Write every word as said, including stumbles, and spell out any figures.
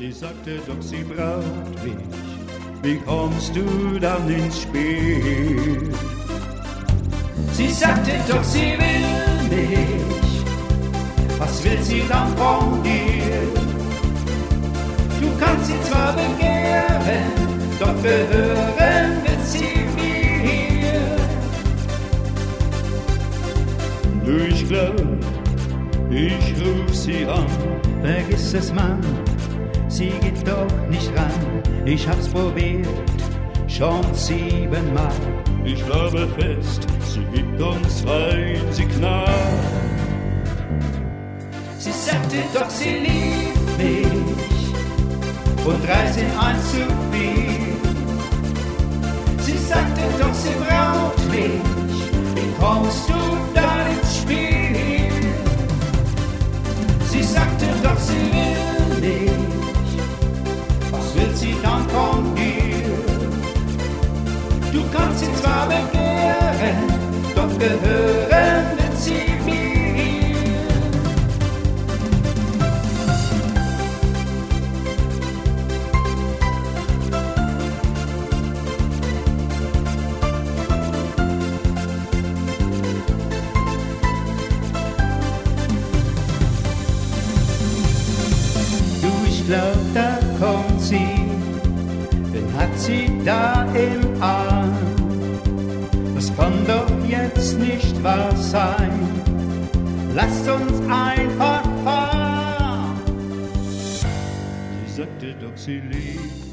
Sie sagte doch, sie braucht mich. Wie kommst du dann ins Spiel? Sie sagte doch, sie will mich. Was will sie dann von dir? Du kannst sie zwar begehren, doch gehören wird sie mir. Du, ich glaub, ich ruf sie an. Vergiss es, Mann, sie geht doch nicht ran. Ich hab's probiert, schon siebenmal. Ich glaube fest, sie gibt uns ein Signal. Sie sagte doch, sie liebt mich und drei sind eins zu viel. Sie sagte doch, sie braucht mich. Wie kommst du da ins Spiel? Sie sagte doch, sie will mich. Was will sie dann von dir? Du kannst sie zwar begehren, doch gehören wird sie mir. Ich glaub, da kommt sie, wen hat sie da im Arm? Das kann doch jetzt nicht wahr sein, lasst uns einfach fahren. Sie sagte doch, sie liebt